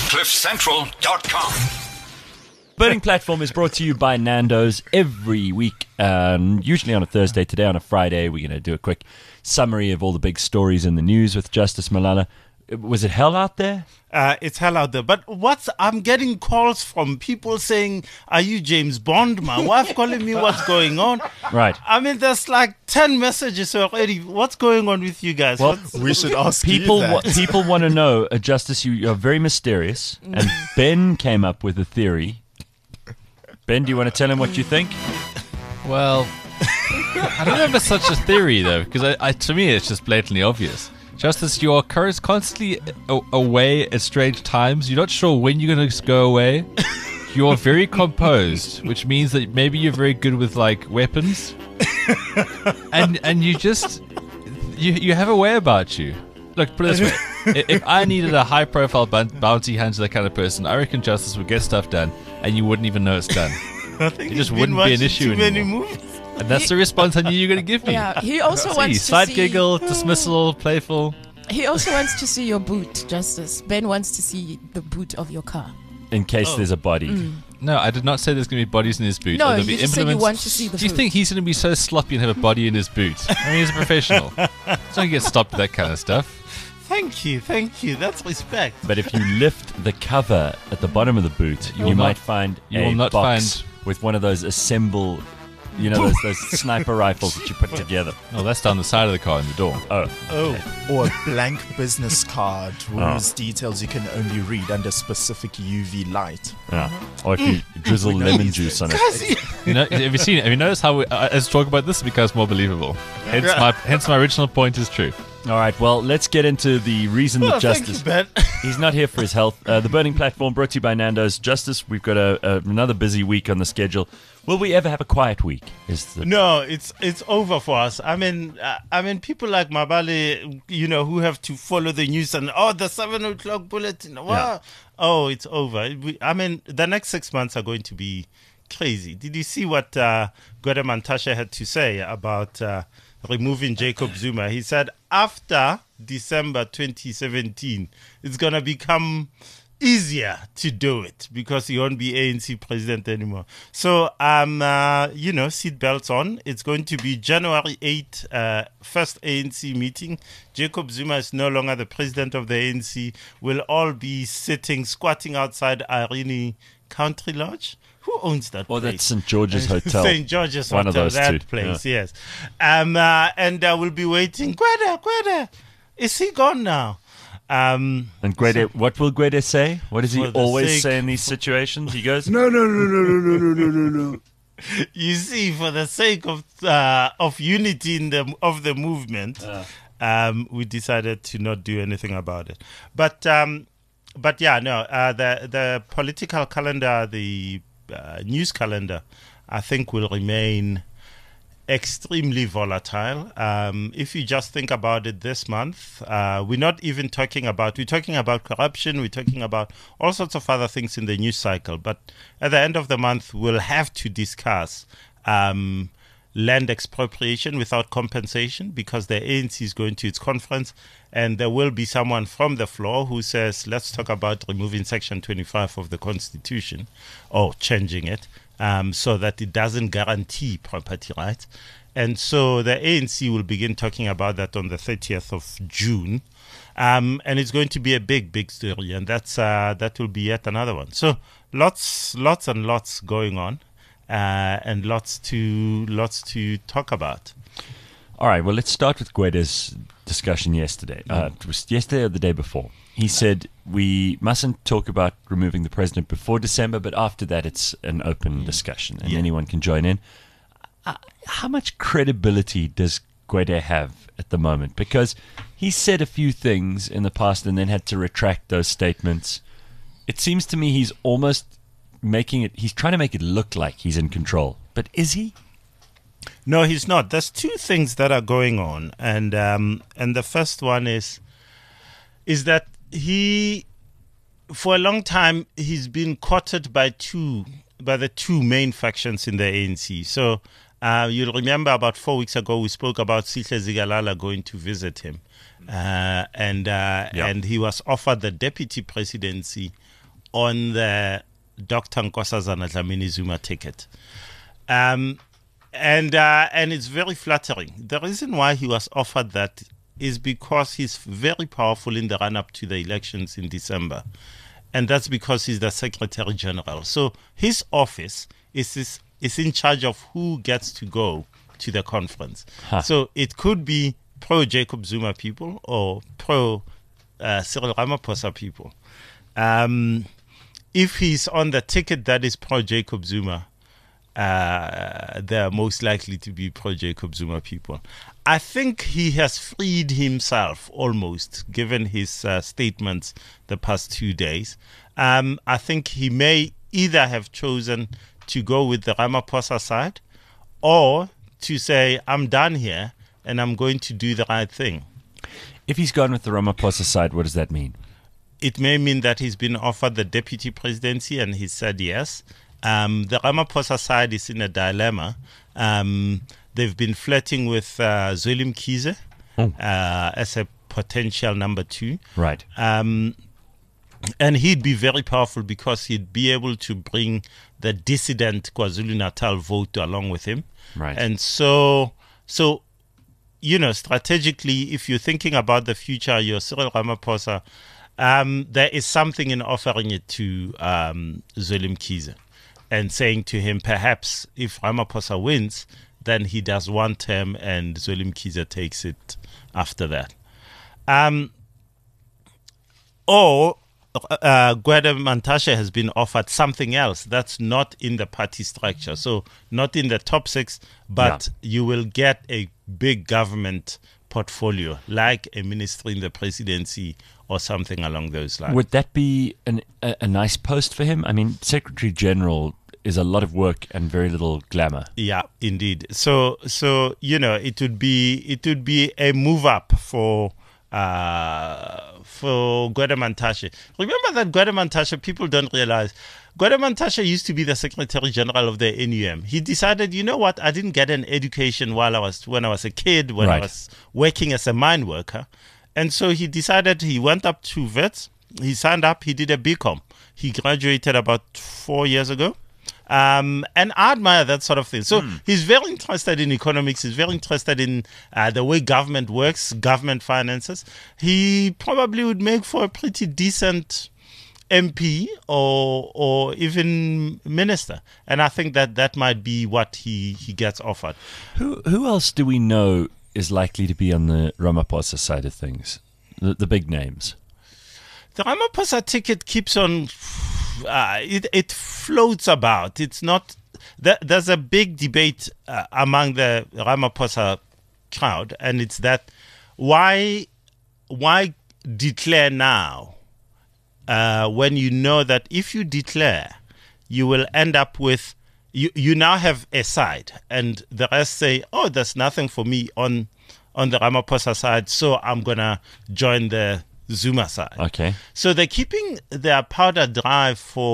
CliffCentral.com. Burning Platform is brought to you by Nando's every week, usually on a Thursday. Today on a Friday, we're going to do a quick summary of all the big stories in the news with Justice Malala. Was it hell out there? It's hell out there. But I'm getting calls from people saying, are you James Bond? My wife calling me, what's going on? Right. I mean, there's like 10 messages already. What's going on with you guys? Well, we should ask people. you that. People want to know, Justice, you're very mysterious. And Ben came up with a theory. Ben, do you want to tell him what you think? Well, I don't know if it's such a theory, though, because to me it's just blatantly obvious. Justice, you are constantly away at strange times. You're not sure when you're going to go away. You are very composed, which means that maybe you're very good with, like, weapons. And you just... You have a way about you. Look, put it this way. If I needed a high-profile bounty hunter kind of person, I reckon Justice would get stuff done, and you wouldn't even know it's done. It just wouldn't be an issue anymore. And that's the response I knew you were going to give me. Yeah, he also wants to side see... giggle, dismissal, playful. He also wants to see your boot, Justice. Ben wants to see the boot of your car. In case there's a body. No, I did not say there's going to be bodies in his boot. No, There'll you be just said you implements. want to see the Do you boot. think he's going to be so sloppy and have a body in his boot? I mean, he's a professional. He's not going to get stopped with that kind of stuff. Thank you. That's respect. But if you lift the cover at the bottom of the boot, you might find a box with one of those assemble... You know, those sniper rifles that you put together. Oh, that's down the side of the car in the door. Or a blank business card whose details you can only read under specific UV light. Yeah. Or if you drizzle lemon juice on it. You know, have you noticed how as we talk about this, it becomes more believable? Hence my original point is true. All right, well, let's get into the reason that Justice... Thank you, Ben. He's not here for his health. The Burning Platform brought to you by Nando's. Justice, we've got another busy week on the schedule. Will we ever have a quiet week? No, it's over for us. I mean, people like Mabale, who have to follow the news and the 7 o'clock bulletin. Wow. Yeah. Oh, it's over. The next 6 months are going to be crazy. Did you see what Gwede Mantashe had to say about removing Jacob Zuma? He said after December 2017, it's going to become easier to do it because he won't be ANC president anymore. So, seat belts on. It's going to be January 8th, first ANC meeting. Jacob Zuma is no longer the president of the ANC. We'll all be squatting outside Irene Country Lodge. Who owns that place? That's St. George's Hotel. St. George's One Hotel, of those that two. place, yes. And we'll be waiting. Gwede, is he gone now? And Gwede, what will Gwede say? What does he For the always sake- say in these situations? He goes, No. You see, for the sake of unity of the movement, we decided to not do anything about it. But yeah, no. The political calendar, the news calendar, I think will remain extremely volatile. If you just think about it this month, we're not even talking about corruption, we're talking about all sorts of other things in the news cycle. But at the end of the month, we'll have to discuss land expropriation without compensation because the ANC is going to its conference and there will be someone from the floor who says, let's talk about removing Section 25 of the Constitution or changing it. So that it doesn't guarantee property rights. And so the ANC will begin talking about that on the 30th of June. And it's going to be a big, big story. And that will be yet another one. So lots and lots going on and lots to talk about. all right, well, let's start with Gwede's discussion yesterday. It was yesterday or the day before. He said we mustn't talk about removing the president before December, but after that it's an open discussion and anyone can join in. How much credibility does Gwede have at the moment? Because he said a few things in the past and then had to retract those statements. It seems to me he's almost he's trying to make it look like he's in control. But is he? No, he's not. There's two things that are going on. And the first one is that he, for a long time, he's been courted by the two main factions in the ANC. So You'll remember about 4 weeks ago we spoke about Sihle Zikalala going to visit him, and he was offered the deputy presidency on the Dr. Nkosazana Dlamini Zuma ticket, and it's very flattering. The reason why he was offered that is because he's very powerful in the run-up to the elections in December, and that's because he's the Secretary General. So his office is in charge of who gets to go to the conference. So it could be pro-Jacob Zuma people or pro-Cyril Ramaphosa people. If he's on the ticket that is pro-Jacob Zuma, they're most likely to be pro-Jacob Zuma people. I think he has freed himself almost, given his statements the past 2 days. I think he may either have chosen to go with the Ramaphosa side or to say, I'm done here and I'm going to do the right thing. If he's gone with the Ramaphosa side, what does that mean? It may mean that he's been offered the deputy presidency and he said yes. The Ramaphosa side is in a dilemma. They've been flirting with Zweli Mkhize as a potential number 2. Right. And he'd be very powerful because he'd be able to bring the dissident KwaZulu-Natal vote along with him. Right. And so strategically, if you're thinking about the future, you're Cyril Ramaphosa, there is something in offering it to Zweli Mkhize and saying to him, perhaps if Ramaphosa wins, then he does one term and Zweli Mkhize takes it after that. Or Gwede Mantashe has been offered something else that's not in the party structure. So not in the top 6, but you will get a big government portfolio, like a ministry in the presidency or something along those lines. Would that be a nice post for him? I mean, Secretary General is a lot of work and very little glamour. Yeah, indeed. So it would be a move up for Gwede Mantashe. Remember that Gwede Mantashe, people don't realize, Gwede Mantashe used to be the Secretary General of the NUM. He decided, you know what, I didn't get an education when I was a kid, when I was working as a mine worker. And so he decided, he went up to Wits, he signed up, he did a BCom. He graduated about 4 years ago. And I admire that sort of thing. So he's very interested in economics. He's very interested in the way government works, government finances. He probably would make for a pretty decent MP or even minister. And I think that might be what he gets offered. Who else do we know is likely to be on the Ramaphosa side of things? The big names. The Ramaphosa ticket keeps on... it floats about. It's not. There's a big debate among the Ramaphosa crowd, and it's that why declare now when you know that if you declare, you will end up with you now have a side, and the rest say, oh, there's nothing for me on the Ramaphosa side, so I'm gonna join the Zuma side. Okay. So they're keeping their powder dry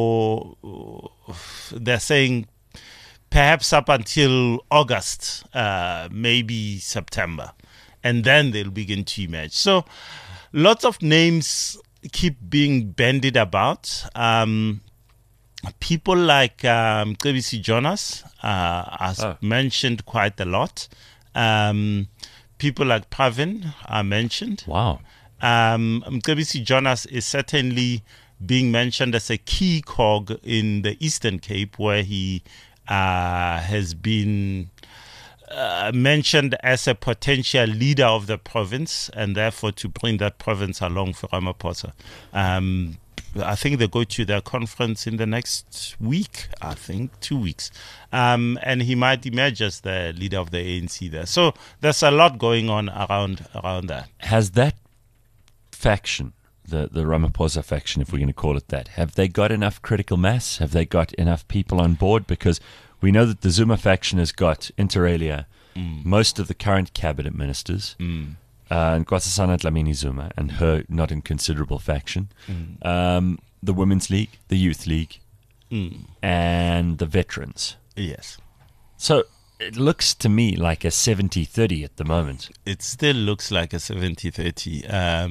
they're saying perhaps up until August, maybe September, and then they'll begin to emerge. So lots of names keep being bandied about. People like Mcebisi Jonas are mentioned quite a lot. People like Pravin are mentioned. Wow. Mcebisi Jonas is certainly being mentioned as a key cog in the Eastern Cape, where he has been mentioned as a potential leader of the province, and therefore to bring that province along for Ramaphosa. I think they go to their conference in the next week, 2 weeks. And he might emerge as the leader of the ANC there. So there's a lot going on around that. Has that faction, the Ramaphosa faction, if we're going to call it that, have they got enough critical mass? Have they got enough people on board? Because we know that the Zuma faction has got, inter alia, most of the current cabinet ministers, and Nkosazana Dlamini Zuma and her not inconsiderable faction, the Women's League, the Youth League, and the Veterans. Yes. So it looks to me like a 70-30 at the moment. It still looks like a 70-30.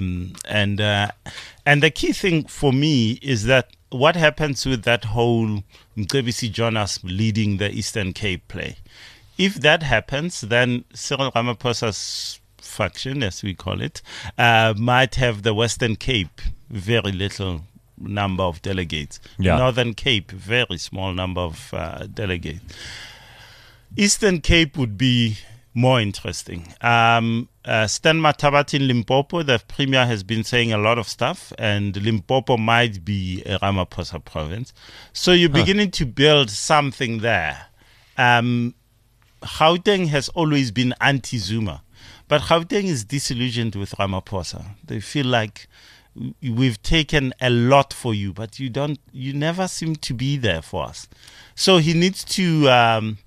And the key thing for me is that what happens with that whole Mcebisi Jonas leading the Eastern Cape play. If that happens, then Cyril Ramaphosa's faction, as we call it, might have the Western Cape very little number of delegates. Yeah. Northern Cape, very small number of delegates. Eastern Cape would be more interesting. Stan Mathabat in Limpopo, the premier has been saying a lot of stuff, and Limpopo might be a Ramaphosa province. So you're beginning to build something there. Gauteng has always been anti-Zuma, but Gauteng is disillusioned with Ramaphosa. They feel like we've taken a lot for you, but you never seem to be there for us. So he needs to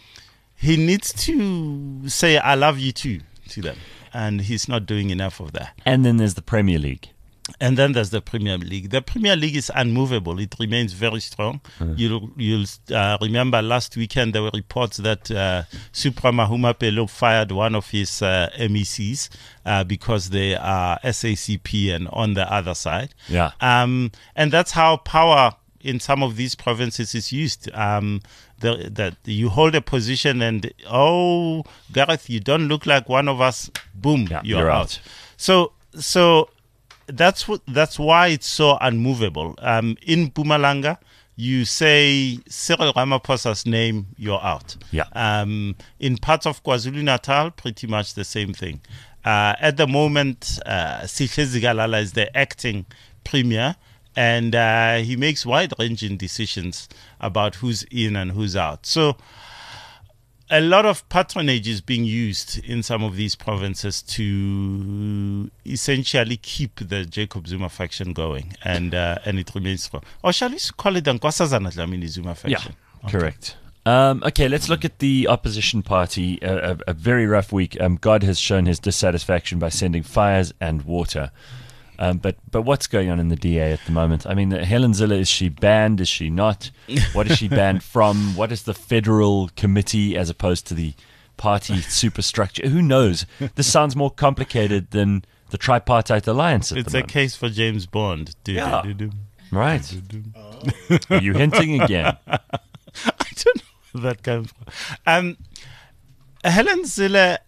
say I love you too to them, and he's not doing enough of that. And then there's the Premier League. And then there's the Premier League. The Premier League is unmovable. It remains very strong. You'll remember last weekend there were reports that Supra Mahuma Pelo fired one of his MECs because they are SACP and on the other side. Yeah. And that's how power in some of these provinces is used. That you hold a position and, oh, Gareth, you don't look like one of us. Boom, Yeah, you're out. So that's why it's so unmovable. In Mpumalanga, you say Cyril Ramaphosa's name, you're out. Yeah. In parts of KwaZulu-Natal, pretty much the same thing. At the moment, Sihle Zikalala is the acting premier, and he makes wide-ranging decisions about who's in and who's out. So a lot of patronage is being used in some of these provinces to essentially keep the Jacob Zuma faction going, and it remains strong. Or shall we call it the Nkosazana Dlamini Zuma faction? Yeah, correct. Okay, let's look at the opposition party. A very rough week. God has shown his dissatisfaction by sending fires and water. But what's going on in the DA at the moment? I mean, Helen Zille, is she banned? Is she not? What is she banned from? What is the federal committee as opposed to the party superstructure? Who knows? This sounds more complicated than the tripartite alliance at It's the a moment. case for James Bond. Yeah. Right. Are you hinting again? I don't know where that came from. Helen Zille,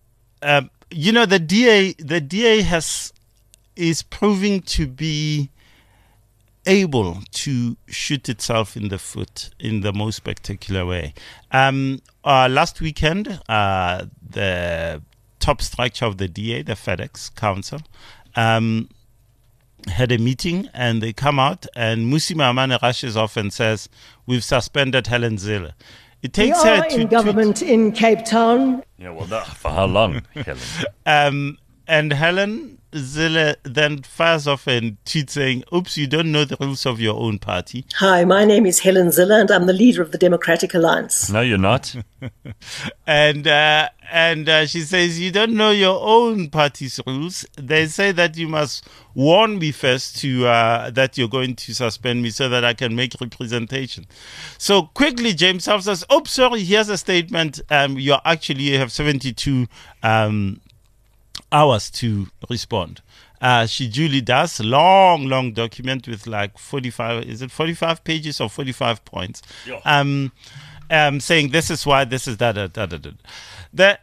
the DA is proving to be able to shoot itself in the foot in the most spectacular way. Last weekend, the top structure of the DA, the FedEx Council, had a meeting, and they come out, and Musi Maimane rushes off and says, "We've suspended Helen Zille." It We takes her are in government in Cape Town. Yeah, well, for how long, Helen? And Helen Zille then fires off and tweets saying, "Oops, you don't know the rules of your own party." Hi, my name is Helen Zille and I'm the leader of the Democratic Alliance. No, you're not. And she says, "You don't know your own party's rules. They say that you must warn me first to that you're going to suspend me so that I can make representation." So quickly, James Self says, "Oops, sorry, here's a statement. You have 72 hours to respond." She duly does. Long document with like 45, is it 45 pages or 45 points? Yeah. Saying this is why, this is that.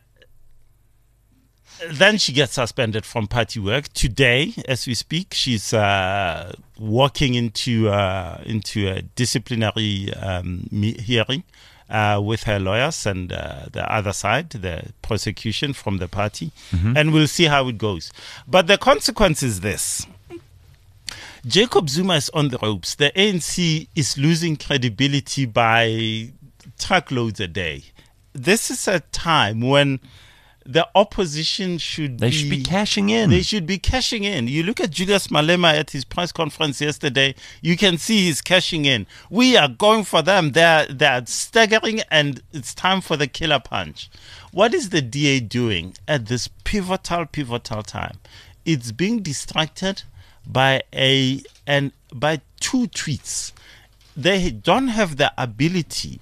Then she gets suspended from party work. Today, as we speak, she's walking into a disciplinary hearing with her lawyers and the other side, the prosecution from the party, and we'll see how it goes. But the consequence is this. Jacob Zuma is on the ropes. The ANC is losing credibility by truckloads a day. This is a time when the opposition should be cashing in. They should be cashing in. You look at Julius Malema at his press conference yesterday, you can see he's cashing in. We are going for them. They're staggering, and it's time for the killer punch. What is the DA doing at this pivotal time? It's being distracted by two tweets. They don't have the ability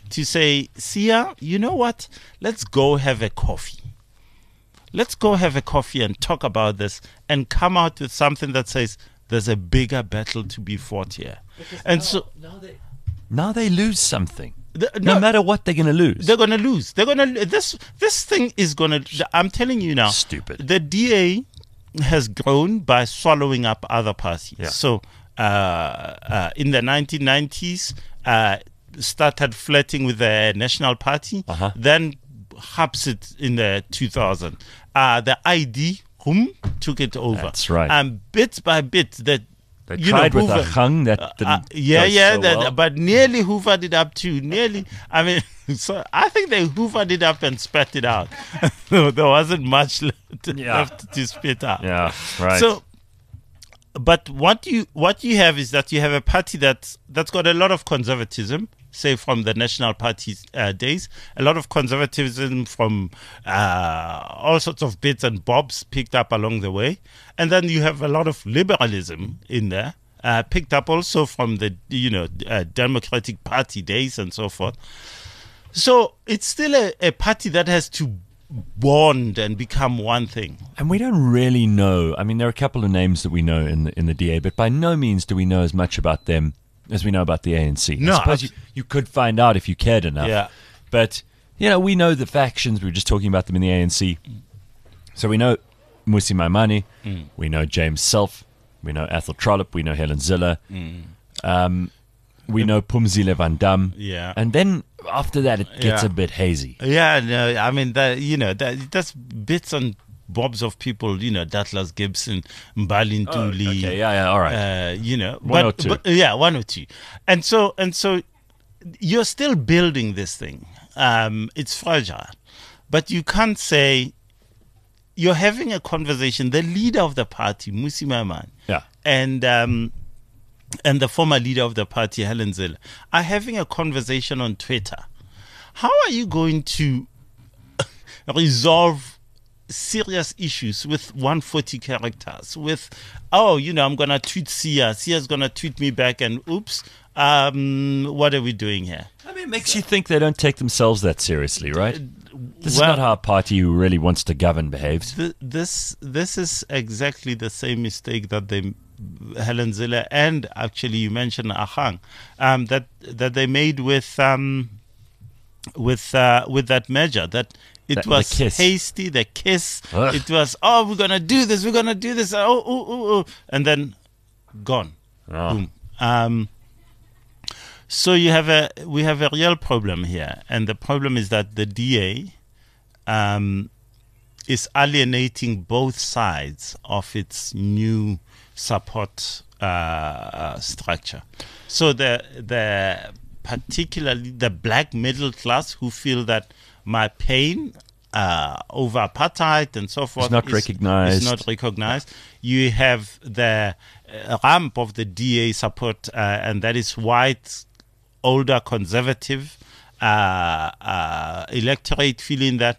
to say, Sia, you know what? Let's go have a coffee. Let's go have a coffee and talk about this and come out with something that says there's a bigger battle to be fought here. And so Now they lose something. no No matter what, they're going to lose. they're going to lose. They're going to this thing is going to. I'm telling you now. Stupid. The DA has grown by swallowing up other parties. Yeah. So in the 1990s, started flirting with the National Party. Uh-huh. Then hops it in the 2000. The ID took it over. That's right. And bit by bit, that. They tried with a Hoover- hung that didn't yeah, go yeah, so well. but nearly hoovered it up too. Nearly, I mean, so I think they hoovered it up and spat it out. There wasn't much left to spit out. Yeah, right. So, but what you have is that you have a party that's got a lot of conservatism, say from the National Party's days, a lot of conservatism from all sorts of bits and bobs picked up along the way, and then you have a lot of liberalism in there, picked up also from the Democratic Party days and so forth. So it's still a party that has to bond and become one thing. And we don't really know. I mean, there are a couple of names that we know in the DA, but by no means do we know as much about them as we know about the ANC. No, I suppose you could find out if you cared enough. Yeah. But, we know the factions. We were just talking about them in the ANC. So we know Mmusi Maimane. We know James Self. We know Athol Trollip. We know Helen Zille. We know Phumzile Van Dam. Yeah. And then after that, it gets Yeah. a bit hazy. Yeah, no, I mean that's bits and bobs of people, Douglas Gibson, Mbali Ntuli. Okay, yeah, all right. One or two. one or two, and so you're still building this thing. It's fragile, but you can't say you're having a conversation. The leader of the party, Mmusi Maimane, Yeah. and the former leader of the party, Helen Zille, are having a conversation on Twitter. How are you going to resolve serious issues with 140 characters? With, I'm going to tweet Sia. Sia's going to tweet me back and oops, what are we doing here? I mean, it makes you think they don't take themselves that seriously, right? This is well- not how a party who really wants to govern behaves. This is exactly the same mistake that Helen Zille and actually you mentioned Ahang, that they made with that measure, that it The was kiss. hasty, the kiss. Ugh. It was, we're gonna do this, oh, and then gone. Oh. Boom. So we have a real problem here, and the problem is that the DA is alienating both sides of its new support structure. So the particularly the black middle class who feel that my pain over apartheid and so forth Is not recognized. You have the ramp of the DA support, and that is white, older, conservative electorate feeling that,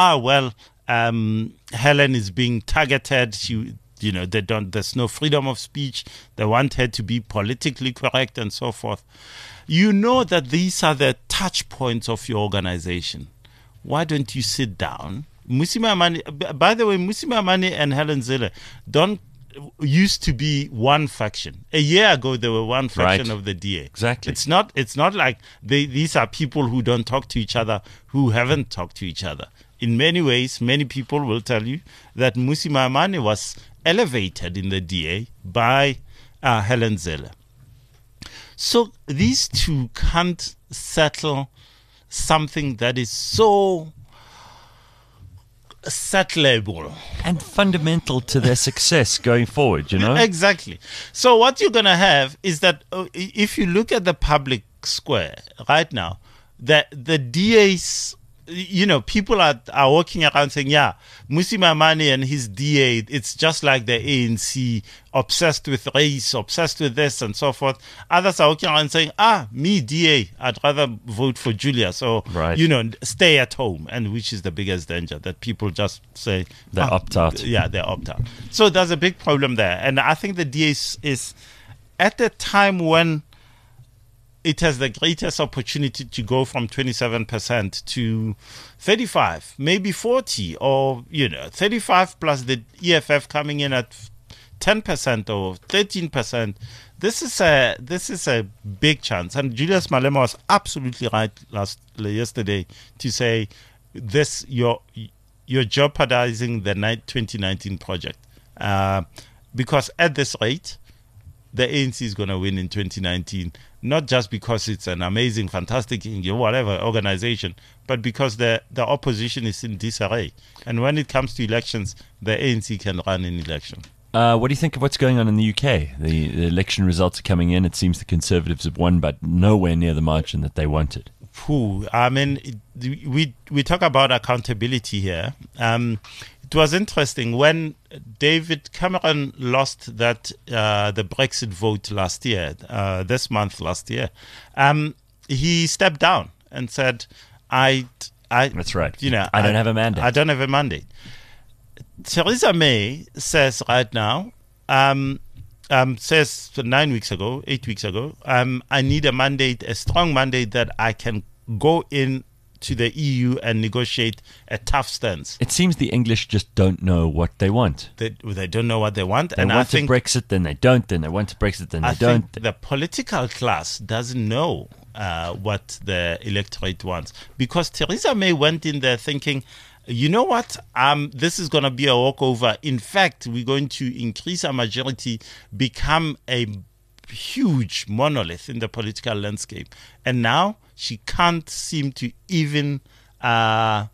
Helen is being targeted. There's no freedom of speech. They want her to be politically correct and so forth. You know that these are the touch points of your organization. Why don't you sit down? Mmusi Maimane, by the way, Mmusi Maimane and Helen Zille used to be one faction. A year ago, they were one faction Right. of the DA. Exactly. It's not like these are people who don't talk to each other, who haven't talked to each other. In many ways, many people will tell you that Mmusi Maimane was elevated in the DA by Helen Zille. So these two can't settle something that is so settleable. And fundamental to their success going forward, Exactly. So what you're going to have is that if you look at the public square right now, the DA's, people are walking around saying, Mmusi Maimane and his DA, it's just like the ANC, obsessed with race, obsessed with this and so forth. Others are walking around saying, me DA, I'd rather vote for Julia. So, Right. stay at home. And which is the biggest danger, that people just say, They opt out. Yeah, they opt out. So there's a big problem there. And I think the DA is at a time when it has the greatest opportunity to go from 27% to 35, maybe 40, or 35 plus the EFF coming in at 10% or 13%. This is a big chance, and Julius Malema was absolutely right yesterday to say this you're jeopardizing the 2019 project because at this rate, the ANC is going to win in 2019, not just because it's an amazing, fantastic, whatever organization, but because the opposition is in disarray. And when it comes to elections, the ANC can run an election. What do you think of what's going on in the UK? The election results are coming in. It seems the Conservatives have won, but nowhere near the margin that they wanted. I mean, we talk about accountability here. It was interesting when David Cameron lost that the Brexit vote last year, last month. He stepped down and said, That's right. I don't have a mandate. I don't have a mandate. Theresa May says right now, says 8 weeks ago, I need a mandate, a strong mandate that I can go in to the EU and negotiate a tough stance. It seems the English just don't know what they want. They don't know what they want. They want to Brexit, then they don't. Then they want to Brexit, then they don't. I think the political class doesn't know what the electorate wants. Because Theresa May went in there thinking, you know what, this is going to be a walkover. In fact, we're going to increase our majority, become a huge monolith in the political landscape. And now she can't seem to even to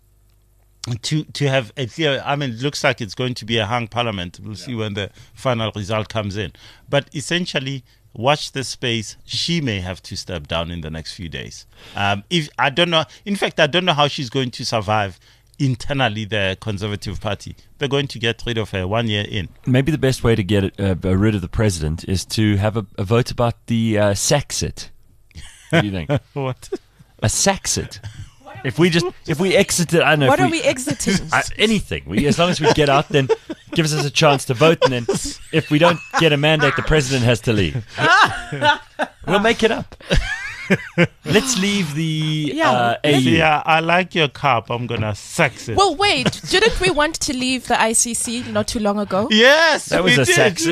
have a clear. I mean, it looks like it's going to be a hung parliament. We'll see when the final result comes in. But essentially, watch this space. She may have to step down in the next few days. If I don't know. In fact, I don't know how she's going to survive internally the Conservative Party. They're going to get rid of her 1 year in. Maybe the best way to get rid of the president is to have a vote about the Saxit. What do you think? What? A Saxit. If we exited, I don't know. What are we exiting? Anything. As long as we get out, then it gives us a chance to vote. And then if we don't get a mandate, the president has to leave. We'll make it up. Let's leave the AU. Yeah, I like your cap. I'm going to sex it. Well, wait. Didn't we want to leave the ICC not too long ago? Yes, that was a sex.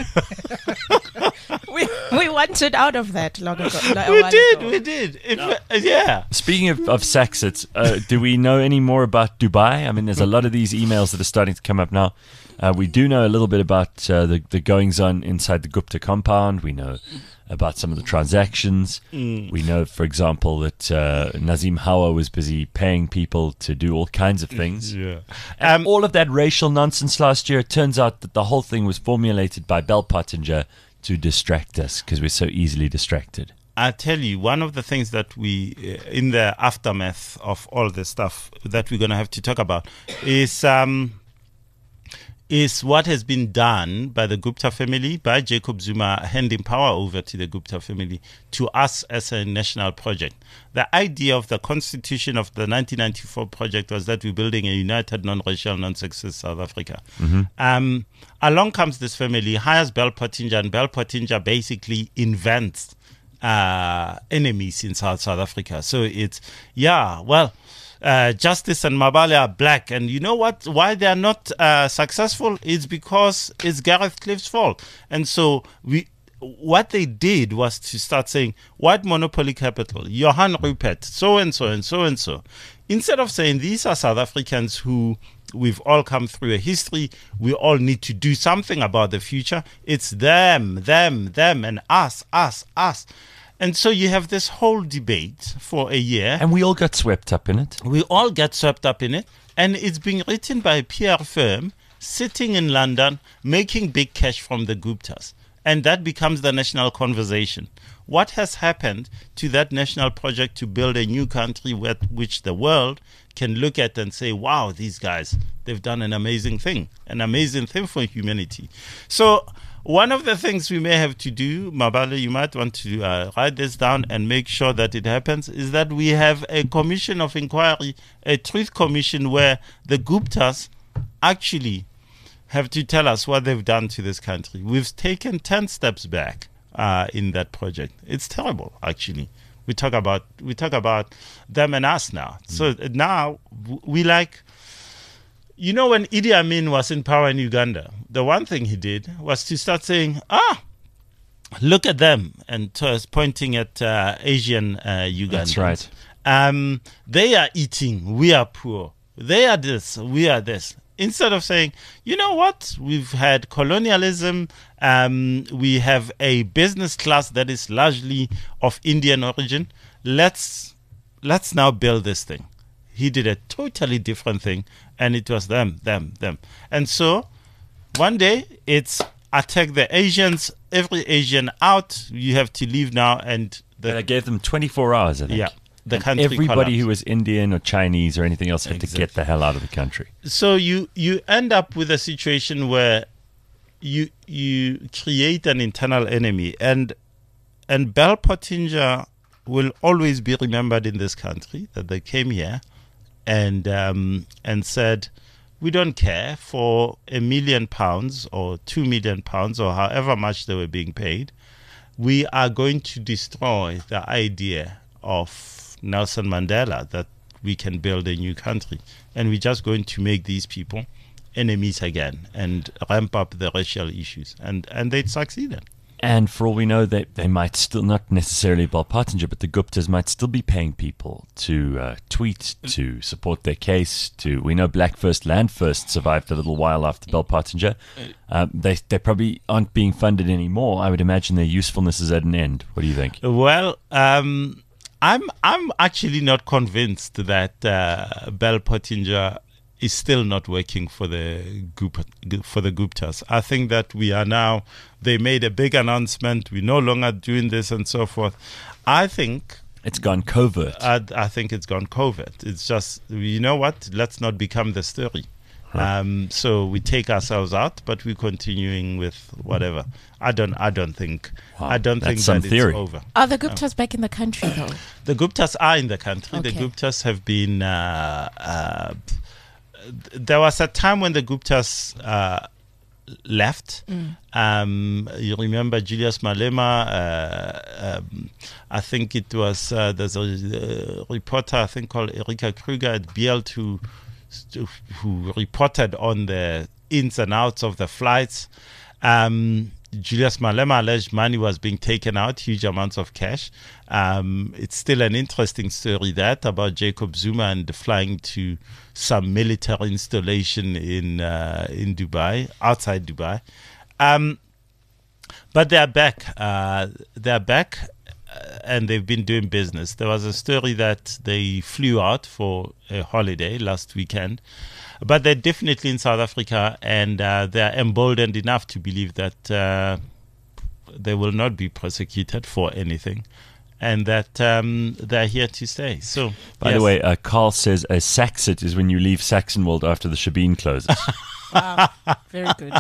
We wanted out of that long ago. We did. Yeah. Speaking of Saxits, do we know any more about Dubai? I mean, there's a lot of these emails that are starting to come up now. We do know a little bit about the goings-on inside the Gupta compound. We know about some of the transactions. We know, for example, that Nazim Hawa was busy paying people to do all kinds of things. Yeah. And all of that racial nonsense last year, it turns out that the whole thing was formulated by Bell Pottinger to distract us because we're so easily distracted. I tell you, one of the things that we, in the aftermath of all this stuff that we're going to have to talk about is what has been done by the Gupta family, by Jacob Zuma, handing power over to the Gupta family, to us as a national project. The idea of the constitution of the 1994 project was that we're building a united, non-racial, non-sexist South Africa. Mm-hmm. Along comes this family, hires Bell Pottinger, and Bell Pottinger basically invents enemies in South Africa. So it's, Justice and Mabale are black. And you know what? Why they are not successful is because it's Gareth Cliff's fault. And so what they did was to start saying, white monopoly capital, Johan Rupert, so-and-so and so-and-so. Instead of saying, these are South Africans who we've all come through a history, we all need to do something about the future. It's them, and us. And so you have this whole debate for a year. And we all got swept up in it. And it's being written by a PR firm sitting in London, making big cash from the Guptas. And that becomes the national conversation. What has happened to that national project to build a new country which the world can look at and say, wow, these guys, they've done an amazing thing for humanity. So one of the things we may have to do, Mabale, you might want to write this down and make sure that it happens, is that we have a commission of inquiry, a truth commission, where the Guptas actually have to tell us what they've done to this country. We've taken 10 steps back. in that project. It's terrible, actually. We talk about them and us now. So now we like, when Idi Amin was in power in Uganda, the one thing he did was to start saying, look at them, and pointing at Asian Ugandans. That's right. They are eating, we are poor. They are this, we are this. Instead of saying, you know what, we've had colonialism, we have a business class that is largely of Indian origin. Let's now build this thing. He did a totally different thing, and it was them. And so one day it's attack the Asians, every Asian out, you have to leave now. And I gave them 24 hours, I think. Yeah. The and country everybody collapsed. who was Indian or Chinese or anything else had to get the hell out of the country. So you end up with a situation where you create an internal enemy, and Bell Pottinger will always be remembered in this country that they came here and said, we don't care for £1 million or £2 million or however much they were being paid. We are going to destroy the idea of Nelson Mandela that we can build a new country, and we're just going to make these people enemies again and ramp up the racial issues, and they succeeded. And for all we know, they might still, not necessarily Bell Pottinger, but the Guptas might still be paying people to tweet, to support their case. We know Black First, Land First survived a little while after Bell Pottinger. They probably aren't being funded anymore. I would imagine their usefulness is at an end. What do you think? Well, I'm actually not convinced that Bell Pottinger is still not working for the Guptas. I think that we are now, they made a big announcement, we're no longer doing this and so forth. I think it's gone covert. I think it's gone covert. It's just, you know what, let's not become the story. So we take ourselves out, but we're continuing with whatever. I don't think that theory. It's over. Are the Guptas back in the country though? The Guptas are in the country. Okay. The Guptas have been. There was a time when the Guptas left. You remember Julius Malema? I think it was there's a reporter I think called Erika Kruger at Bielt who reported on the ins and outs of the flights. Julius Malema alleged money was being taken out, huge amounts of cash. It's still an interesting story about Jacob Zuma and flying to some military installation in Dubai, outside Dubai. But they're back. And they've been doing business. There was a story that they flew out for a holiday last weekend, but they're definitely in South Africa, and they're emboldened enough to believe that they will not be persecuted for anything, and that they're here to stay. So, by the way, Carl says a Saxit is when you leave Saxonwold after the Shebeen closes. Wow, very good.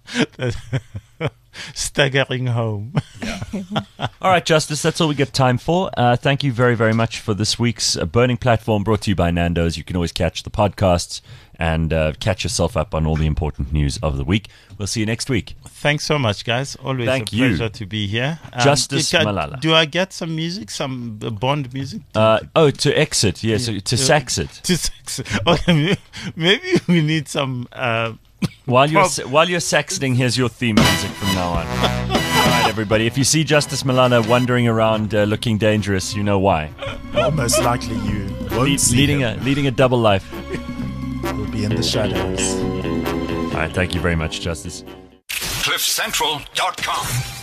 Staggering home. All right, Justice, that's all we got time for. Thank you very, very much for this week's Burning Platform, brought to you by Nando's. You can always catch the podcasts and catch yourself up on all the important news of the week. We'll see you next week. Thanks so much, guys. Always a pleasure to be here. Justice Malala. Do I get some music, some Bond music? To exit, yes, to Saxit. To Saxit. Okay, maybe we need some... While you're saxiting, here's your theme music from now on. All right, everybody. If you see Justice Malala wandering around looking dangerous, you know why. Most likely you won't see leading a double life. He'll be in the shadows. All right, thank you very much, Justice. CliffCentral.com